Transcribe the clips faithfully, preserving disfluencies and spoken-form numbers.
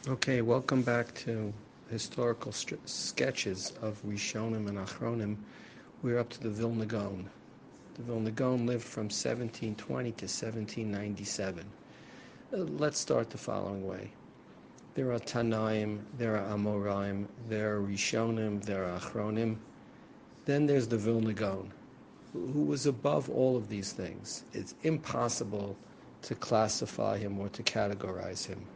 Okay, welcome back to historical st- sketches of Rishonim and Achronim. We're up to the Vilna Gaon. The Vilna Gaon lived from seventeen twenty to seventeen ninety-seven. Uh, let's start the following way. There are Tanaim, there are Amoraim, there are Rishonim, there are Achronim. Then there's the Vilna Gaon, who was above all of these things. It's impossible to classify him or to categorize him.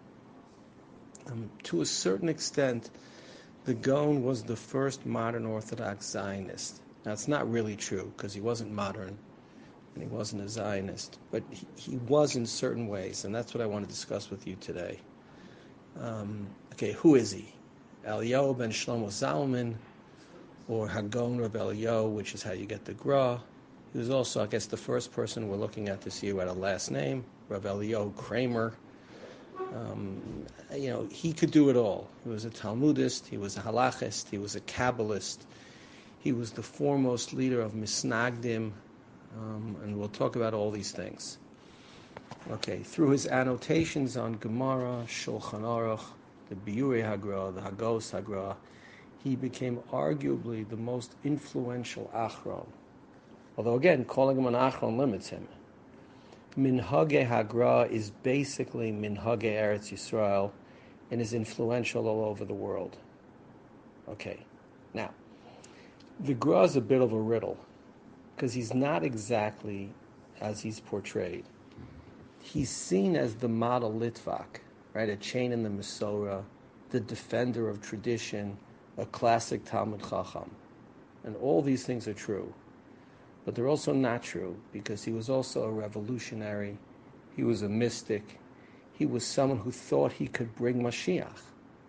Um, to a certain extent, the Gaon was the first modern Orthodox Zionist. Now, it's not really true because he wasn't modern and he wasn't a Zionist, but he, he was in certain ways, and that's what I want to discuss with you today. Um, okay, who is he? Eliyahu ben Shlomo Zalman, or Hagon Reb Eliyahu, which is how you get the Gra. He was also, I guess, the first person we're looking at this year who had a last name, Reb Eliyahu Kramer. Um, you know, he could do it all. He was a Talmudist, he was a halachist, he was a Kabbalist, he was the foremost leader of Misnagdim, um, and we'll talk about all these things. Okay, through his annotations on Gemara, Shulchan Aruch, the Biurei Hagra, the Hagos Hagra, he became arguably the most influential Achron. Although again, calling him an Achron limits him. Minhagei Hagra is basically Minhagei Eretz Yisrael and is influential all over the world. Okay, now, the Gra is a bit of a riddle because he's not exactly as he's portrayed. He's seen as the model Litvak, right? A chain in the Mesorah, the defender of tradition, a classic Talmud Chacham. And all these things are true. But they're also not true because he was also a revolutionary, he was a mystic, he was someone who thought he could bring Mashiach.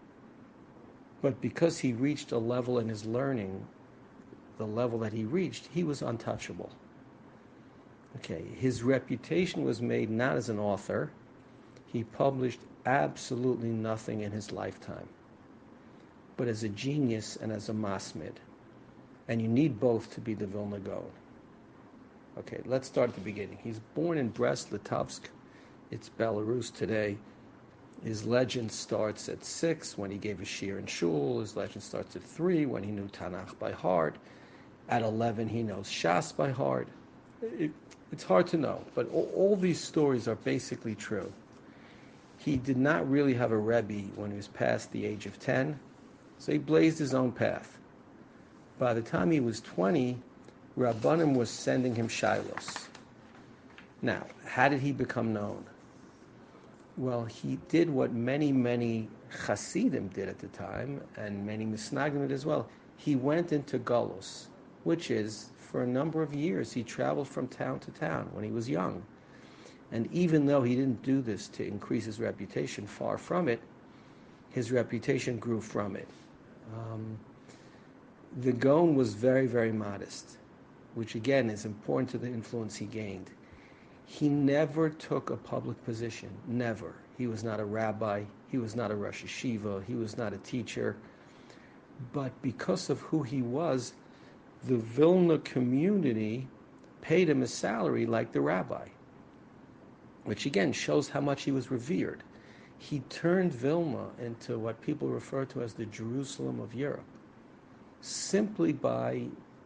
But because he reached a level in his learning, the level that he reached, he was untouchable. Okay, his reputation was made not as an author. He published absolutely nothing in his lifetime, but as a genius and as a masmid. And you need both to be the Vilna Gaon. Okay, let's start at the beginning. He's born in Brest-Litovsk. It's Belarus today. His legend starts at six when he gave a shir in shul. His legend starts at three when he knew Tanakh by heart. At eleven, he knows Shas by heart. It, it's hard to know, but all, all these stories are basically true. He did not really have a Rebbe when he was past the age of ten, so he blazed his own path. By the time he was twenty, Rabbanim was sending him shilos. Now, how did he become known? Well, he did what many, many Hasidim did at the time, and many Misnagdim did as well. He went into Galus, which is, for a number of years, he traveled from town to town when he was young. And even though he didn't do this to increase his reputation, far from it, his reputation grew from it. Um, the Gaon was very, very modest, which again is important to the influence he gained. He never took a public position, never. He was not a rabbi, he was not a Rosh Yeshiva, he was not a teacher. But because of who he was, the Vilna community paid him a salary like the rabbi, which again shows how much he was revered. He turned Vilna into what people refer to as the Jerusalem of Europe, simply by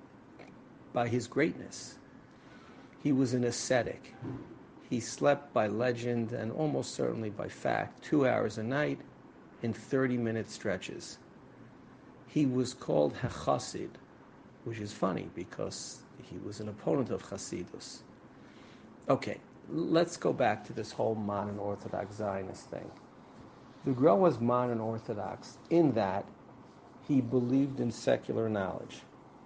by his greatness. He was an ascetic. He slept by legend and almost certainly by fact two hours a night in thirty-minute stretches. He was called Hachasid, which is funny because he was an opponent of Hasidus. Okay, let's go back to this whole modern Orthodox Zionist thing. The Gra was modern Orthodox in that he believed in secular knowledge.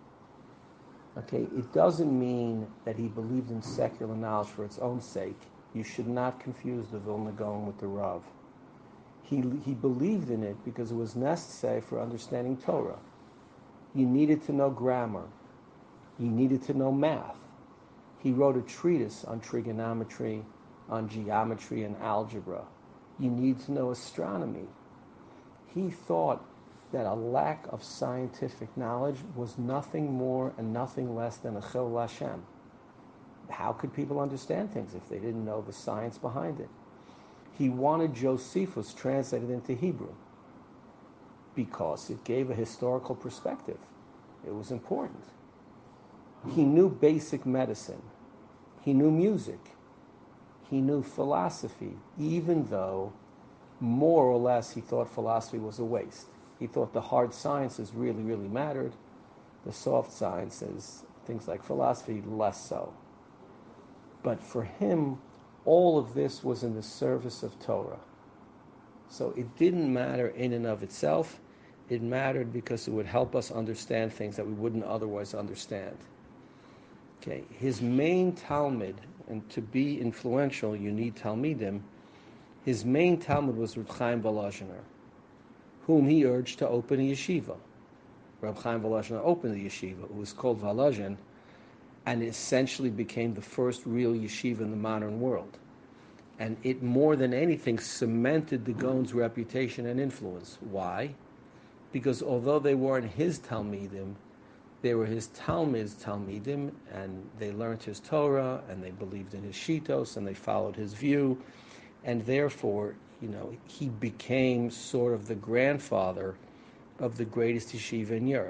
Okay, it doesn't mean that he believed in secular knowledge for its own sake. You should not confuse the Vilna Gaon with the Rav. He, he believed in it because it was necessary for understanding Torah. You needed to know grammar. You needed to know math. He wrote a treatise on trigonometry, on geometry and algebra. You need to know astronomy. He thought that a lack of scientific knowledge was nothing more and nothing less than a chil Hashem. How could people understand things if they didn't know the science behind it? He wanted Josephus translated into Hebrew because it gave a historical perspective. It was important. He knew basic medicine. He knew music. He knew philosophy, even though more or less he thought philosophy was a waste. He thought the hard sciences really, really mattered. The soft sciences, things like philosophy, less so. But for him, all of this was in the service of Torah. So it didn't matter in and of itself. It mattered because it would help us understand things that we wouldn't otherwise understand. Okay, his main Talmud, and to be influential, you need Talmidim. His main Talmud was Reb Chaim Volozhiner, whom he urged to open a yeshiva. Reb Chaim Volozhiner opened the yeshiva. It was called Volozhin, and it essentially became the first real yeshiva in the modern world. And it, more than anything, cemented the Gaon's reputation and influence. Why? Because although they weren't his Talmidim, they were his Talmid's Talmidim, and they learned his Torah, and they believed in his Shitos, and they followed his view, and therefore, you know, he became sort of the grandfather of the greatest yeshiva in Europe.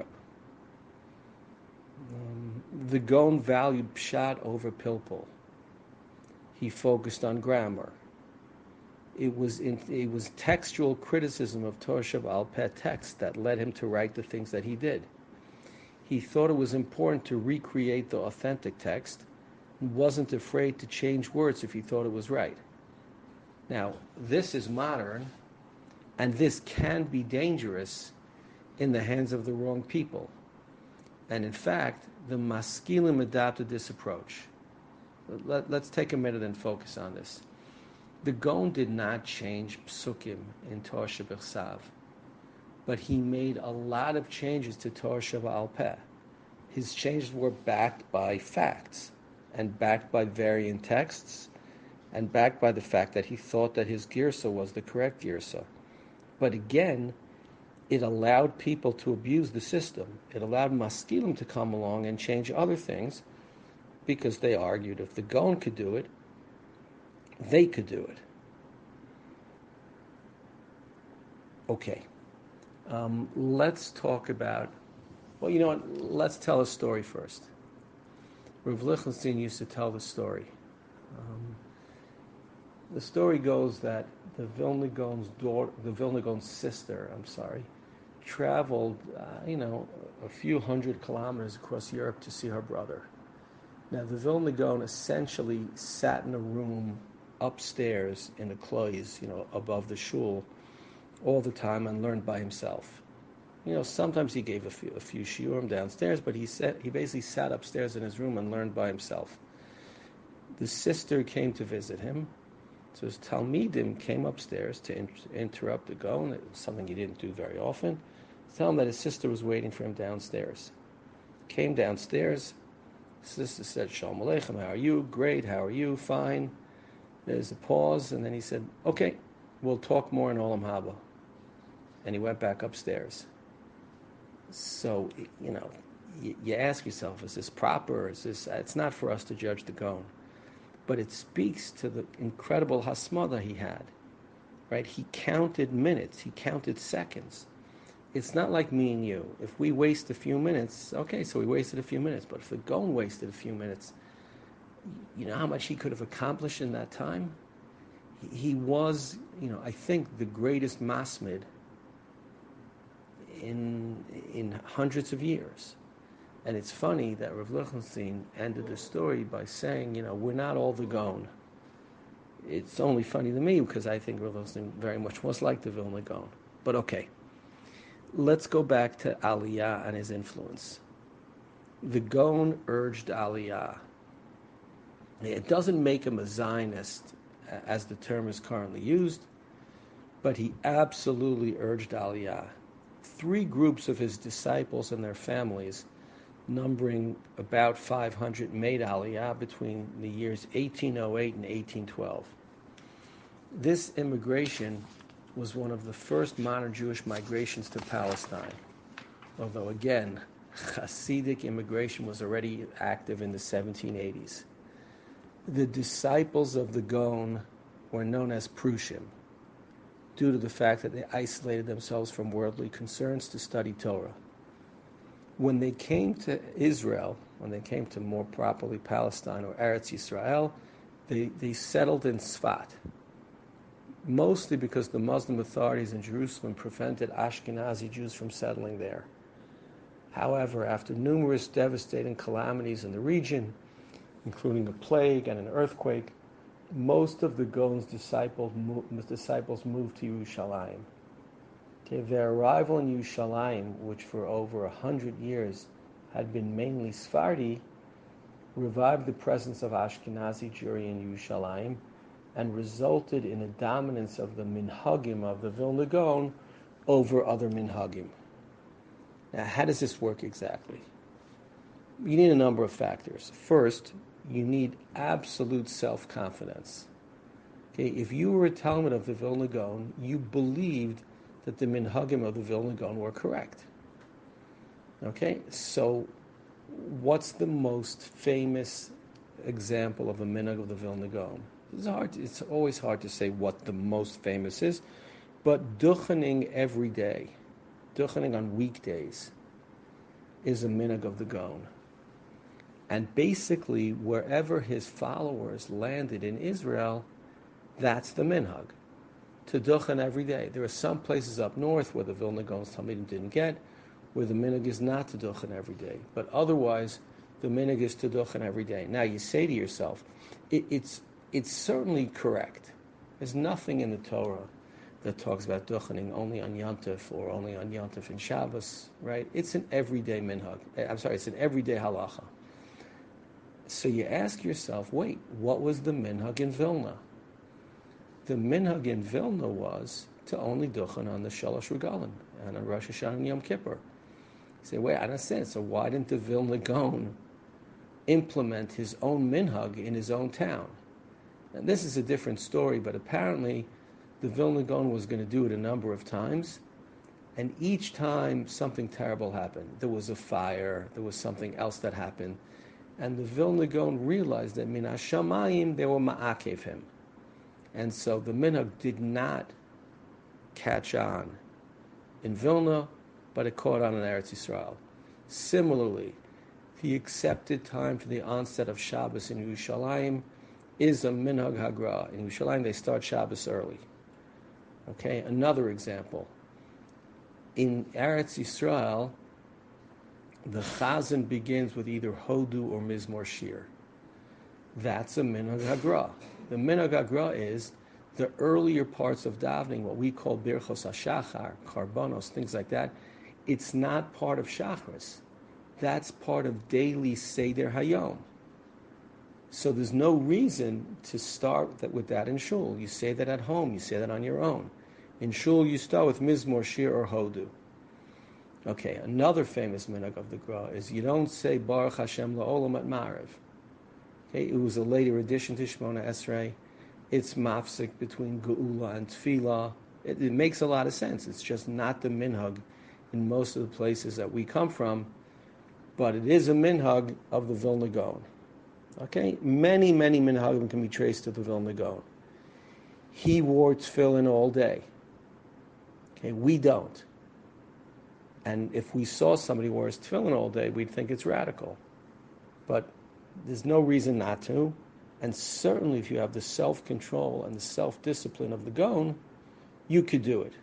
Um, the Gaon valued Pshat over Pilpul. He focused on grammar. It was in, it was textual criticism of Torah Sheba'al Peh text that led him to write the things that he did. He thought it was important to recreate the authentic text. He wasn't afraid to change words if he thought it was right. Now, this is modern, and this can be dangerous in the hands of the wrong people. And in fact, the Maskilim adopted this approach. Let, let's take a minute and focus on this. The Gaon did not change psukim in Torah Shebechsav, but he made a lot of changes to Torah Sheba'al Peh. His changes were backed by facts, and backed by variant texts, and backed by the fact that he thought that his girsa was the correct girsa. But again, it allowed people to abuse the system. It allowed maskilim to come along and change other things, because they argued if the Gaon could do it, they could do it. Okay. Um, let's talk about, well, you know what, let's tell a story first. Rav Lichtenstein used to tell the story. Um, the story goes that the Vilna Gaon's daughter, the Vilna Gaon's sister, I'm sorry, traveled, uh, you know, a few hundred kilometers across Europe to see her brother. Now, the Vilna Gaon essentially sat in a room upstairs in the klois, you know, above the shul, all the time and learned by himself. You know, sometimes he gave a few, a few shiurim downstairs, but he sat, he basically sat upstairs in his room and learned by himself. The sister came to visit him, so his Talmidim came upstairs to in, interrupt the Gaon. It was something he didn't do very often. Tell him that his sister was waiting for him downstairs. Came downstairs. Sister said, Shalom Aleichem, how are you? Great, how are you? Fine. There's a pause, and then he said, okay, we'll talk more in Olam Haba. And he went back upstairs. So, you know, you, you ask yourself, is this proper? Is this? It's not for us to judge the Gaon. But it speaks to the incredible hasmada he had, right? He counted minutes. He counted seconds. It's not like me and you. If we waste a few minutes, okay, so we wasted a few minutes. But if the Gaon wasted a few minutes, you know how much he could have accomplished in that time? He, he was, you know, I think the greatest masmid in in hundreds of years. And it's funny that Rav Lichtenstein ended the story by saying, you know, we're not all the Gaon. It's only funny to me because I think Rav Lichtenstein very much was like the Vilna Gaon. But okay. Let's go back to Aliyah and his influence. The Gaon urged Aliyah. It doesn't make him a Zionist, as the term is currently used, but he absolutely urged Aliyah. Three groups of his disciples and their families, numbering about five hundred, made Aliyah between the years eighteen oh eight and eighteen twelve. This immigration was one of the first modern Jewish migrations to Palestine. Although again, Hasidic immigration was already active in the seventeen eighties. The disciples of the Gaon were known as Prushim, due to the fact that they isolated themselves from worldly concerns to study Torah. When they came to Israel, when they came to more properly Palestine or Eretz Yisrael, they, they settled in Sfat, mostly because the Muslim authorities in Jerusalem prevented Ashkenazi Jews from settling there. However, after numerous devastating calamities in the region, including a plague and an earthquake, most of the Gaon's disciples, disciples moved to Yerushalayim. Okay, their arrival in Yerushalayim, which for over a hundred years had been mainly Sephardi, revived the presence of Ashkenazi Jewry in Yerushalayim and resulted in a dominance of the minhagim of the Vilna Gaon over other minhagim. Now, how does this work exactly? You need a number of factors. First, you need absolute self-confidence. Okay, if you were a Talmud of the Vilna Gaon, you believed that the minhagim of the Vilna Gaon were correct. Okay, so what's the most famous example of a minhag of the Vilna Gaon? It's hard. To, it's always hard to say what the most famous is, but duchening every day, duchening on weekdays, is a minhag of the Gaon. And basically, wherever his followers landed in Israel, that's the minhag, to duchen every day. There are some places up north where the Vilna Gaon's Talmidim didn't get, where the minhag is not to duchen every day. But otherwise, the minhag is to duchen every day. Now, you say to yourself, it, it's it's certainly correct. There's nothing in the Torah that talks about duchening only on Yom Tov or only on Yom Tov and Shabbos, right? It's an everyday minhag. I'm sorry, it's an everyday halacha. So you ask yourself, wait, what was the minhag in Vilna? The minhag in Vilna was to only duchen on the Shalosh Regalim and on Rosh Hashanah and Yom Kippur. You say, wait, I don't understand. So why didn't the Vilna Gaon implement his own minhag in his own town? And this is a different story, but apparently the Vilna Gaon was going to do it a number of times, and each time something terrible happened. There was a fire, there was something else that happened, and the Vilna Gaon realized that min hashamayim, they were ma'akev him. And so the minhag did not catch on in Vilna, but it caught on in Eretz Yisrael. Similarly, the accepted time for the onset of Shabbos in Yerushalayim is a minhag hagra. In Yerushalayim, they start Shabbos early. Okay, another example. In Eretz Yisrael, the chazan begins with either hodu or mizmor shir. That's a minhag hagra. The minhag hagra is the earlier parts of davening, what we call birchos hashachar, karbonos, things like that. It's not part of Shacharis. That's part of daily Seder Hayom. So there's no reason to start that with that in shul. You say that at home. You say that on your own. In shul, you start with mizmor shir or hodu. Okay, another famous minhag of the Gra is you don't say Baruch Hashem la'olam at Ma'ariv. Okay, it was a later addition to Shemona Esrei. It's mafsik between Geula and Tefillah. It, it makes a lot of sense. It's just not the minhag in most of the places that we come from, but it is a minhag of the Vilna Gaon. Okay, many, many minhagim can be traced to the Vilna Gaon. He wore tefillin all day. Okay, we don't. And if we saw somebody wears tefillin all day, we'd think it's radical. But there's no reason not to. And certainly if you have the self-control and the self-discipline of the Gaon, you could do it.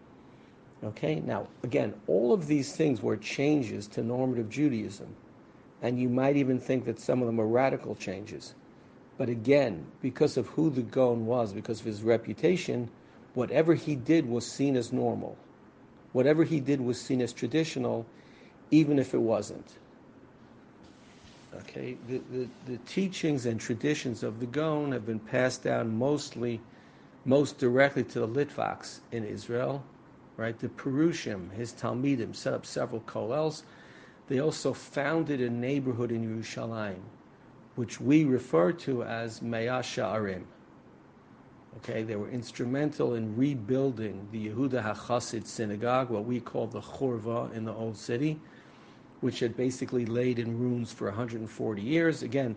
Okay, now, again, all of these things were changes to normative Judaism. And you might even think that some of them are radical changes. But again, because of who the Gaon was, because of his reputation, whatever he did was seen as normal. Whatever he did was seen as traditional, even if it wasn't. Okay, the, the, the teachings and traditions of the Gaon have been passed down mostly, most directly to the Litvaks in Israel, right? The Perushim, his Talmidim, set up several kollels. They also founded a neighborhood in Yerushalayim, which we refer to as Mea Sha'arim. Okay, they were instrumental in rebuilding the Yehuda HaChassid synagogue, what we call the Churva in the Old City, which had basically laid in ruins for one hundred forty years. Again,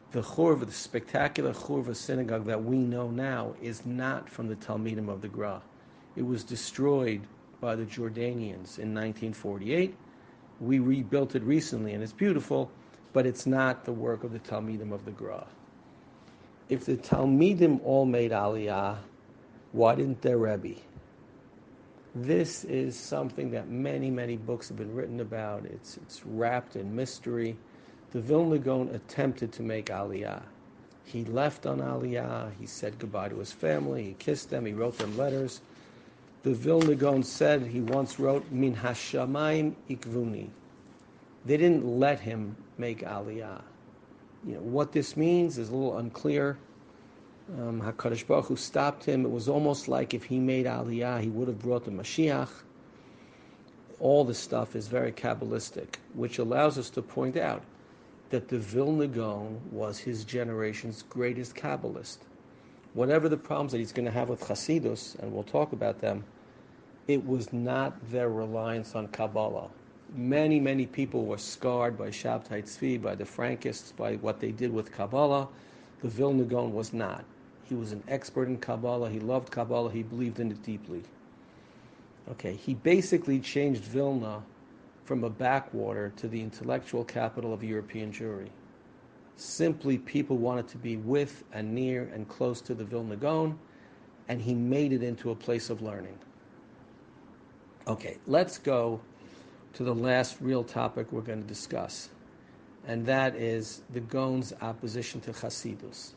The churva, the spectacular churva synagogue that we know now, is not from the Talmidim of the Gra. It was destroyed by the Jordanians in nineteen forty-eight. We rebuilt it recently, and it's beautiful, but it's not the work of the Talmidim of the Gra. If the Talmidim all made Aliyah, why didn't their Rebbe? This is something that many, many books have been written about. It's, it's wrapped in mystery. The Vilna Gaon attempted to make Aliyah. He left on Aliyah. He said goodbye to his family. He kissed them. He wrote them letters. The Vilna Gaon said, he once wrote, Min hashamayim ikvuni. They didn't let him make Aliyah. You know, what this means is a little unclear. Um, HaKadosh Baruch Hu stopped him. It was almost like if he made Aliyah, he would have brought the Mashiach. All this stuff is very Kabbalistic, which allows us to point out that the Vilna Gaon was his generation's greatest Kabbalist. Whatever the problems that he's going to have with Hasidus, and we'll talk about them, it was not their reliance on Kabbalah. Many, many people were scarred by Shabtai Tzvi, by the Frankists, by what they did with Kabbalah. The Vilna Gaon was not. He was an expert in Kabbalah. He loved Kabbalah. He believed in it deeply. Okay, he basically changed Vilna from a backwater to the intellectual capital of European Jewry. Simply, people wanted to be with and near and close to the Vilna Gaon, and he made it into a place of learning. Okay, let's go to the last real topic we're going to discuss, and that is the Gaon's opposition to Hasidus.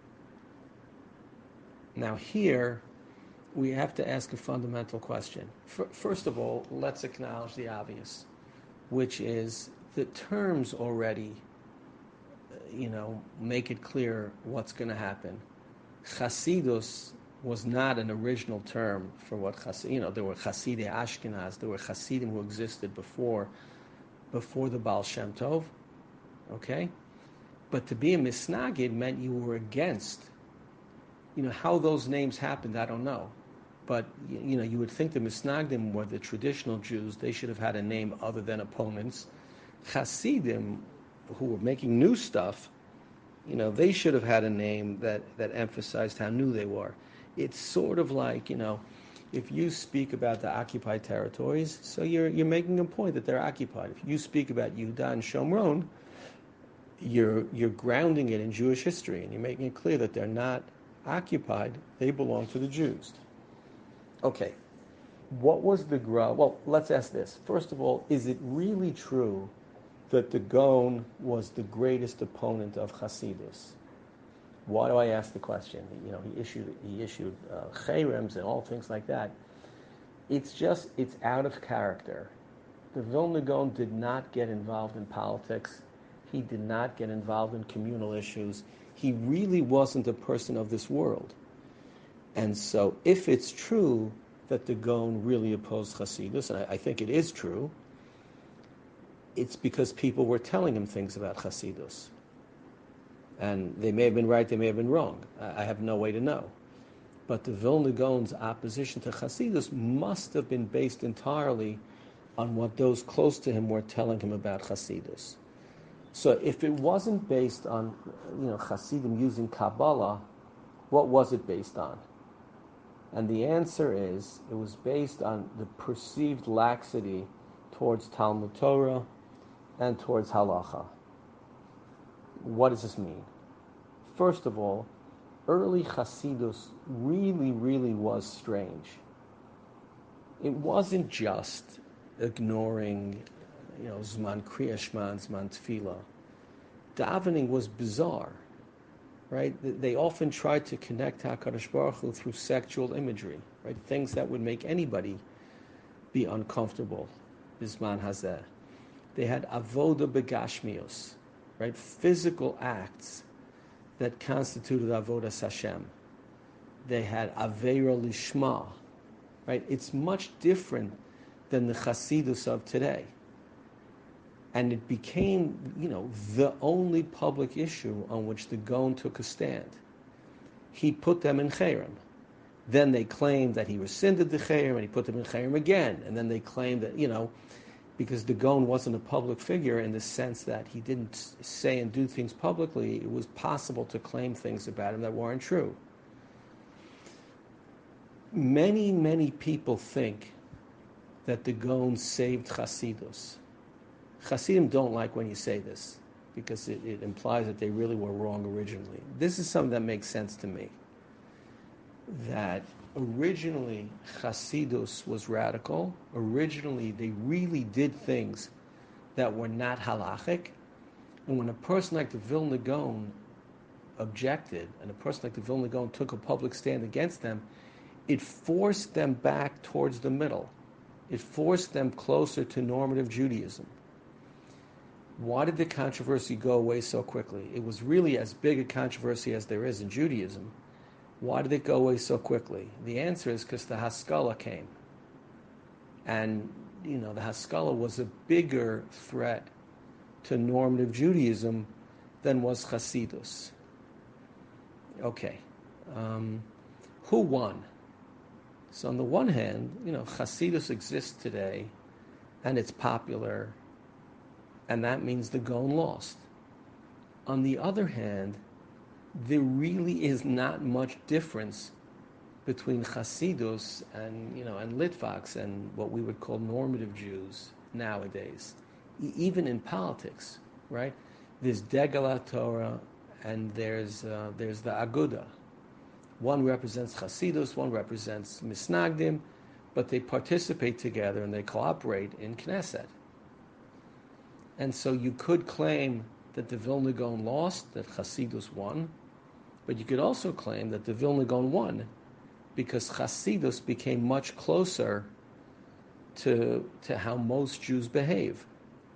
Now here, we have to ask a fundamental question. First of all, let's acknowledge the obvious, which is the terms already, you know, make it clear what's going to happen. Chasidus was not an original term for what Chassid, you know, there were Chasidei Ashkenaz, there were Chasidim who existed before, before the Baal Shem Tov, okay? But to be a Misnagid meant you were against. You know, how those names happened, I don't know. But, you know, you would think the Misnagdim were the traditional Jews. They should have had a name other than opponents. Hasidim, who were making new stuff, you know, they should have had a name that, that emphasized how new they were. It's sort of like, you know, if you speak about the occupied territories, so you're you're making a point that they're occupied. If you speak about Yehuda and Shomron, you're you're grounding it in Jewish history, and you're making it clear that they're not occupied, they belong to the Jews. Okay, what was the Gra? Well, let's ask this. First of all, is it really true that the Gaon was the greatest opponent of Hasidus? Why do I ask the question? You know, he issued he issued uh, cherems and all things like that. It's just, it's out of character. The Vilna Gaon did not get involved in politics. He did not get involved in communal issues. He really wasn't a person of this world. And so if it's true that the Gaon really opposed Hasidus, and I, I think it is true, it's because people were telling him things about Hasidus. And they may have been right, they may have been wrong. I, I have no way to know. But the Vilna Gaon's opposition to Hasidus must have been based entirely on what those close to him were telling him about Hasidus. So if it wasn't based on, you know, Hasidim using Kabbalah, what was it based on? And the answer is, it was based on the perceived laxity towards Talmud Torah and towards Halacha. What does this mean? First of all, early Hasidus really, really was strange. It wasn't just ignoring, you know, Zman Kriya Shema and Zman Tefillah. Davening was bizarre, right? They often tried to connect HaKadosh Baruch Hu through sexual imagery, right? Things that would make anybody be uncomfortable. Bizman Hazeh. They had avoda begashmios, right? Physical acts that constituted avodas Hashem. They had aveira lishma, right? It's much different than the Chasidus of today. And it became, you know, the only public issue on which the Gaon took a stand. He put them in cherem. Then they claimed that he rescinded the cherem and he put them in cherem again. And then they claimed that, you know, because the Gaon wasn't a public figure in the sense that he didn't say and do things publicly. It was possible to claim things about him that weren't true. Many, many people think that the Gaon saved Chasidus. Hasidim don't like when you say this, because it, it implies that they really were wrong originally. This is something that makes sense to me. That originally Hasidus was radical. Originally they really did things that were not halachic. And when a person like the Vilna Gaon objected, and a person like the Vilna Gaon took a public stand against them, it forced them back towards the middle. It forced them closer to normative Judaism. Why did the controversy go away so quickly? It was really as big a controversy as there is in Judaism. Why did it go away so quickly? The answer is because the Haskalah came. And, you know, the Haskalah was a bigger threat to normative Judaism than was Hasidus. Okay. Um, who won? So on the one hand, you know, Hasidus exists today, and it's popular, and that means the Gaon lost. On the other hand, there really is not much difference between Hasidus and, you know, and Litvaks and what we would call normative Jews nowadays, e- even in politics, right? There's Degel Torah and there's uh, there's the Aguda. One represents Hasidus, one represents Misnagdim, but they participate together and they cooperate in Knesset. And so you could claim that the Vilna Gaon lost, that Hasidus won, but you could also claim that the Vilna Gaon won because Hasidus became much closer to, to how most Jews behave.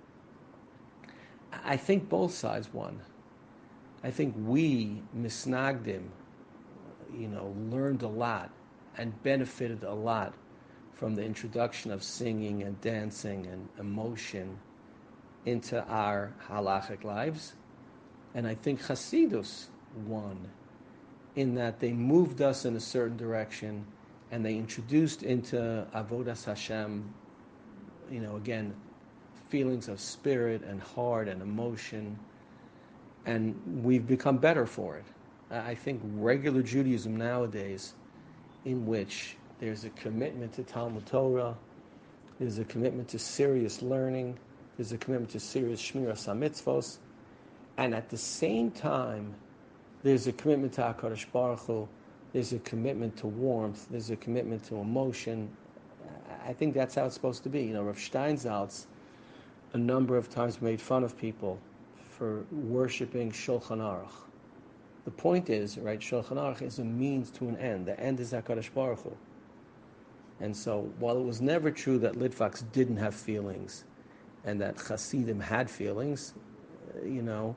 I think both sides won. I think we, Misnagdim, you know, learned a lot and benefited a lot from the introduction of singing and dancing and emotion into our halachic lives. And I think Hasidus won in that they moved us in a certain direction and they introduced into Avodas Hashem, you know, again, feelings of spirit and heart and emotion, and we've become better for it. I think regular Judaism nowadays, in which there's a commitment to Talmud Torah, there's a commitment to serious learning, there's a commitment to serious Shmiras HaMitzvos, and at the same time, there's a commitment to HaKadosh Baruch Hu, there's a commitment to warmth, there's a commitment to emotion. I think that's how it's supposed to be. You know, Rav Steinsaltz a number of times made fun of people for worshiping Shulchan Aruch. The point is, right, Shulchan Aruch is a means to an end. The end is HaKadosh Baruch Hu. And so, while it was never true that Litvaks didn't have feelings and that Hasidim had feelings, you know,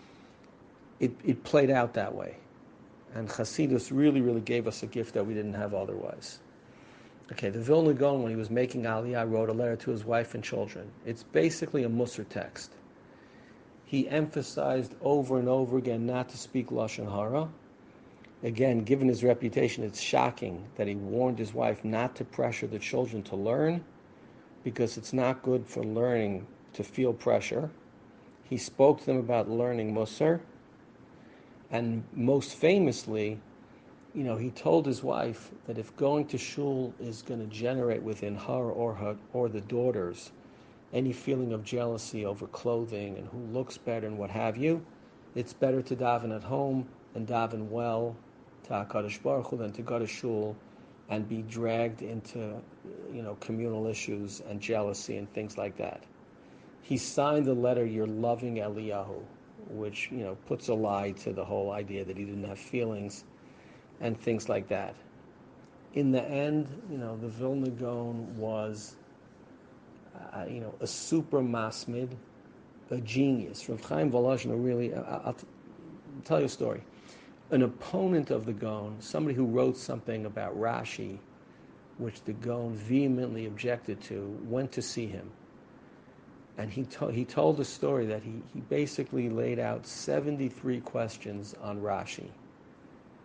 it, it played out that way. And Hasidus really, really gave us a gift that we didn't have otherwise. Okay, the Vilna Gaon, when he was making Aliyah, wrote a letter to his wife and children. It's basically a Musar text. He emphasized over and over again not to speak Lashon Hara. Again, given his reputation, it's shocking that he warned his wife not to pressure the children to learn, because it's not good for learning to feel pressure. He spoke to them about learning Musar, and most famously, you know, he told his wife that if going to shul is going to generate within her or her or the daughters any feeling of jealousy over clothing and who looks better and what have you, it's better to daven at home and daven well to HaKadosh Baruch Hu than to go to shul and be dragged into, you know, communal issues and jealousy and things like that. He signed the letter, "You're loving Eliyahu," which, you know, puts a lie to the whole idea that he didn't have feelings and things like that. In the end, you know, the Vilna Gaon was, uh, you know, a super masmid, a genius. Rav Chaim Volozhin, really, I, I'll t- tell you a story. An opponent of the Gaon, somebody who wrote something about Rashi, which the Gaon vehemently objected to, went to see him. And he, to- he told a story that he, he basically laid out seventy-three questions on Rashi.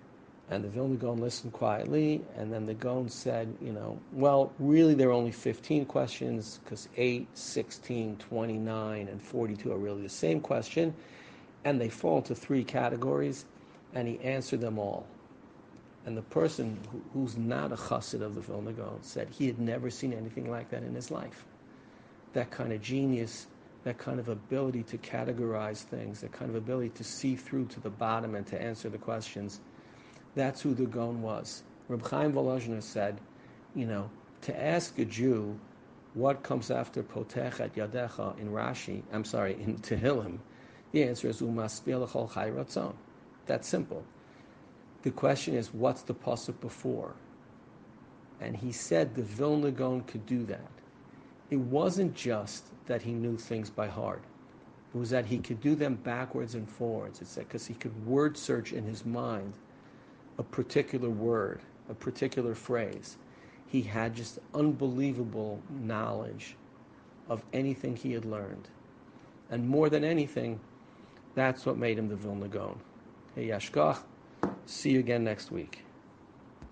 And the Vilna Gaon listened quietly, and then the Gaon said, you know, well, really there are only fifteen questions, because eight, sixteen, twenty-nine, and forty-two are really the same question, and they fall into three categories, and he answered them all. And the person who, who's not a chassid of the Vilna Gaon said he had never seen anything like that in his life. That kind of genius, that kind of ability to categorize things, that kind of ability to see through to the bottom and to answer the questions. That's who the Gaon was. Reb Chaim Volozhiner said, you know, to ask a Jew what comes after Potech et Yadecha in Rashi, I'm sorry, in Tehillim, the answer is Umaspil L'chol Chai Ratzon. That's simple. The question is, what's the pasuk before? And he said the Vilna Gaon could do that. It wasn't just that he knew things by heart. It was that he could do them backwards and forwards. It's that because he could word search in his mind a particular word, a particular phrase. He had just unbelievable knowledge of anything he had learned. And more than anything, that's what made him the Vilna Gaon. Hey, Yashkach, see you again next week.